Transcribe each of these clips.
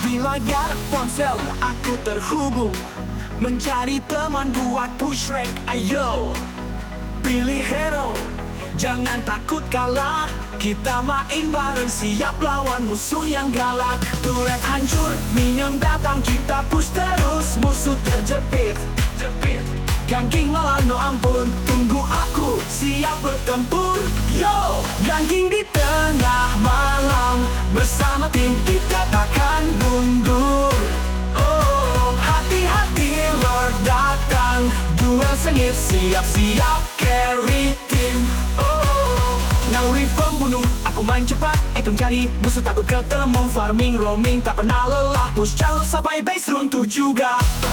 Di layar ponsel aku terhubung, mencari teman buat push rank. Ayo, pilih hero, jangan takut kalah. Kita main bareng, siap lawan musuh yang galak. Turret hancur, minion datang, kita push terus. Musuh terjepit, ganking malah no ampun. Tunggu aku, siap bertempur. Yo, ganking di tengah malam, bersama tim kita takkan mundur. Oh, hati-hati Lord datang, duel sengit, siap-siap carry team. Oh, Nauri pembunuh, aku main cepat, hitung jari. Musuh takut ketemu, farming, roaming, tak pernah lelah. Push jauh sampai base runtuh juga.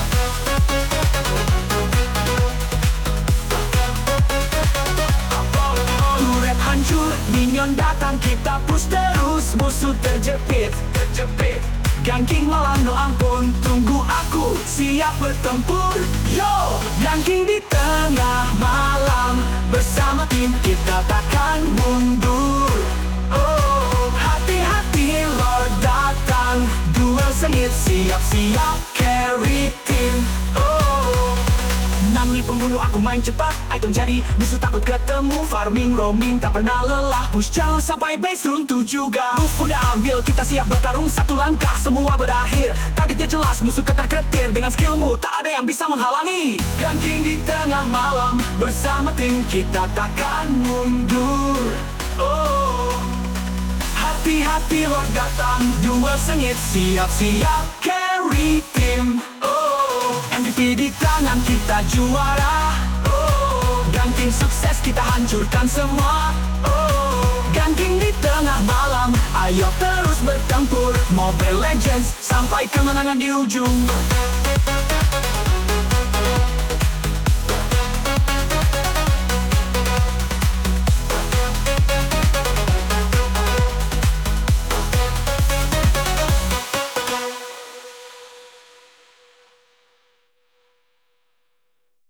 Turret hancur, minion datang, kita push terus. Musuh terjepit, ganking malah no ampun. Tunggu aku, siap bertempur. Yo, ganking di tengah malam, bersama tim kita takkan mundur. Oh, hati-hati Lord datang, duel sengit, siap-siap carry team. Oh, Namli pembunuh, aku main cepat, item jadi. Musuh takut ketemu, farming, roaming, tak pernah lelah. Push jauh sampai base runtuh juga. Move udah ambil, kita siap bertarung. Satu langkah, semua berakhir. Targetnya jelas, musuh ketar-ketir. Dengan skillmu, tak ada yang bisa menghalangi. Ganking di tengah malam, bersama tim kita takkan mundur. Oh, hati-hati Lord datang, duel sengit, siap-siap carry team. Oh, MVP di tangan kita juara. Oh, ganking sukses, kita hancurkan semua. Oh, ganking di tengah malam, ayo terus bertempur. Mobile Legends sampai kemenangan di ujung.